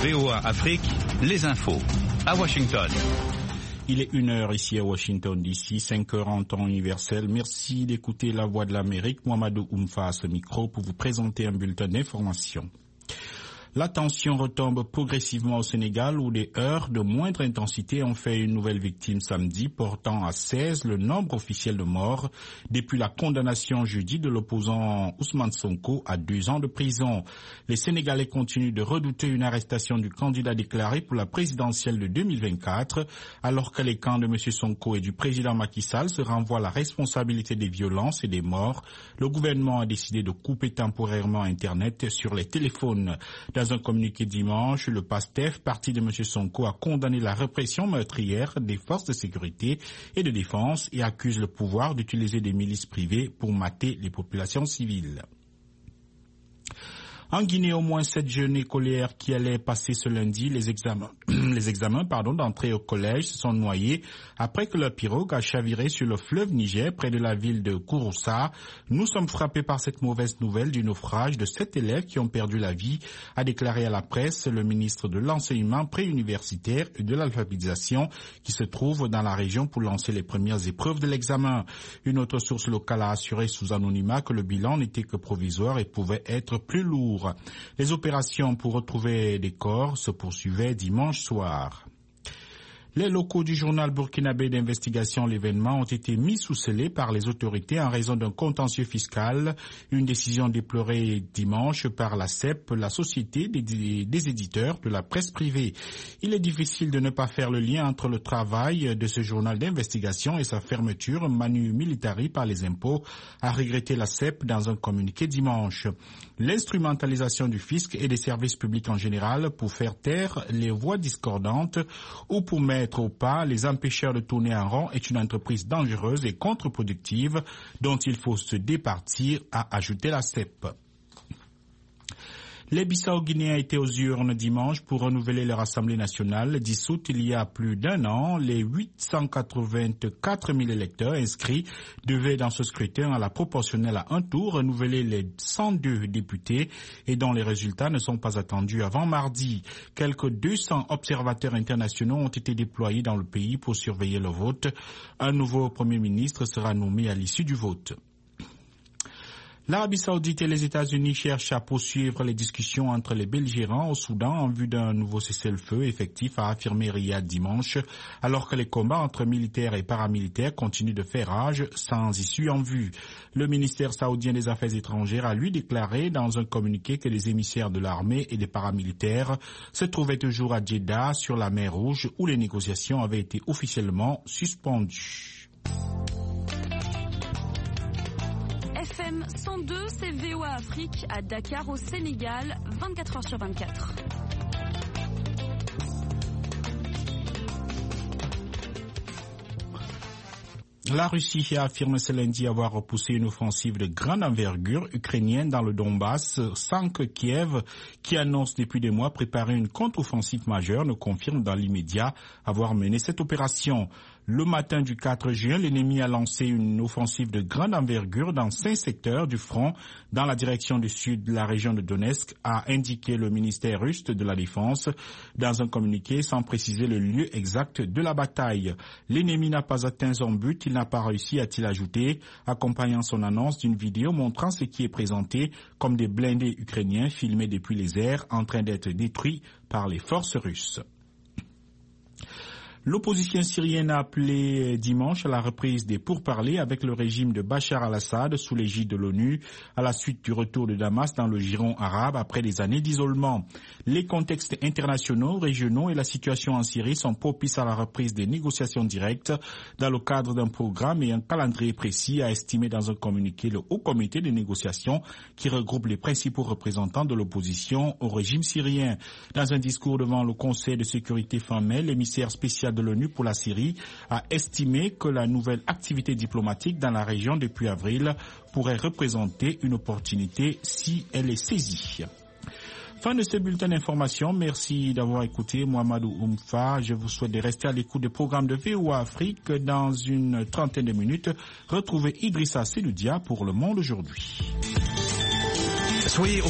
VOA Afrique, les infos. À Washington. Il est 1h ici à Washington DC, 5h en temps universel. Merci d'écouter La Voix de l'Amérique. Mohamedou Oumfa à ce micro pour vous présenter un bulletin d'information. La tension retombe progressivement au Sénégal où des heurts de moindre intensité ont fait une nouvelle victime samedi, portant à 16 le nombre officiel de morts depuis la condamnation jeudi de l'opposant Ousmane Sonko à 2 ans de prison. Les Sénégalais continuent de redouter une arrestation du candidat déclaré pour la présidentielle de 2024, alors que les camps de M. Sonko et du président Macky Sall se renvoient la responsabilité des violences et des morts. Le gouvernement a décidé de couper temporairement Internet sur les téléphones. Dans un communiqué dimanche, le PASTEF, parti de M. Sonko, a condamné la répression meurtrière des forces de sécurité et de défense et accuse le pouvoir d'utiliser des milices privées pour mater les populations civiles. En Guinée, au moins 7 jeunes écolières qui allaient passer ce lundi les examens d'entrée au collège se sont noyés après que leur pirogue a chaviré sur le fleuve Niger près de la ville de Kouroussa. Nous sommes frappés par cette mauvaise nouvelle du naufrage de 7 élèves qui ont perdu la vie, a déclaré à la presse le ministre de l'enseignement préuniversitaire et de l'alphabétisation qui se trouve dans la région pour lancer les premières épreuves de l'examen. Une autre source locale a assuré sous anonymat que le bilan n'était que provisoire et pouvait être plus lourd. Les opérations pour retrouver des corps se poursuivaient dimanche soir. Les locaux du journal burkinabé d'investigation L'événement ont été mis sous scellé par les autorités en raison d'un contentieux fiscal, une décision déplorée dimanche par la CEP, la société des éditeurs de la presse privée. Il est difficile de ne pas faire le lien entre le travail de ce journal d'investigation et sa fermeture manu militari par les impôts, a regretté la CEP dans un communiqué dimanche. L'instrumentalisation du fisc et des services publics en général pour faire taire les voix discordantes ou pour mettre au pas les empêcheurs de tourner en rond est une entreprise dangereuse et contre-productive dont il faut se départir, a ajouté la CEP. Les Bissau-Guinéens étaient aux urnes dimanche pour renouveler leur Assemblée nationale dissoute il y a plus d'1 an. Les 884 000 électeurs inscrits devaient dans ce scrutin à la proportionnelle à un tour renouveler les 102 députés et dont les résultats ne sont pas attendus avant mardi. Quelques 200 observateurs internationaux ont été déployés dans le pays pour surveiller le vote. Un nouveau Premier ministre sera nommé à l'issue du vote. L'Arabie Saoudite et les États-Unis cherchent à poursuivre les discussions entre les belligérants au Soudan en vue d'un nouveau cessez-le-feu effectif, a affirmé Riyad dimanche, alors que les combats entre militaires et paramilitaires continuent de faire rage sans issue en vue. Le ministère saoudien des Affaires étrangères a lui déclaré dans un communiqué que les émissaires de l'armée et des paramilitaires se trouvaient toujours à Jeddah sur la mer Rouge où les négociations avaient été officiellement suspendues. FM 102, c'est VOA Afrique à Dakar au Sénégal, 24h/24. La Russie a affirmé ce lundi avoir repoussé une offensive de grande envergure ukrainienne dans le Donbass sans que Kiev, qui annonce depuis des mois préparer une contre-offensive majeure, ne confirme dans l'immédiat avoir mené cette opération. Le matin du 4 juin, l'ennemi a lancé une offensive de grande envergure dans 5 secteurs du front dans la direction du sud de la région de Donetsk, a indiqué le ministère russe de la Défense dans un communiqué sans préciser le lieu exact de la bataille. L'ennemi n'a pas atteint son but, il n'a pas réussi, a-t-il ajouté, accompagnant son annonce d'une vidéo montrant ce qui est présenté comme des blindés ukrainiens filmés depuis les airs en train d'être détruits par les forces russes. L'opposition syrienne a appelé dimanche à la reprise des pourparlers avec le régime de Bachar al-Assad sous l'égide de l'ONU à la suite du retour de Damas dans le giron arabe après des années d'isolement. Les contextes internationaux, régionaux et la situation en Syrie sont propices à la reprise des négociations directes dans le cadre d'un programme et un calendrier précis, a estimé dans un communiqué le Haut Comité des négociations qui regroupe les principaux représentants de l'opposition au régime syrien. Dans un discours devant le Conseil de sécurité fin mai, l'émissaire spécial de l'ONU pour la Syrie a estimé que la nouvelle activité diplomatique dans la région depuis avril pourrait représenter une opportunité si elle est saisie. Fin de ce bulletin d'information. Merci d'avoir écouté Mohamedou Oumfa. Je vous souhaite de rester à l'écoute des programmes de VOA Afrique. Dans une trentaine de minutes, retrouvez Idrissa Seloudia pour Le Monde aujourd'hui. Soyez au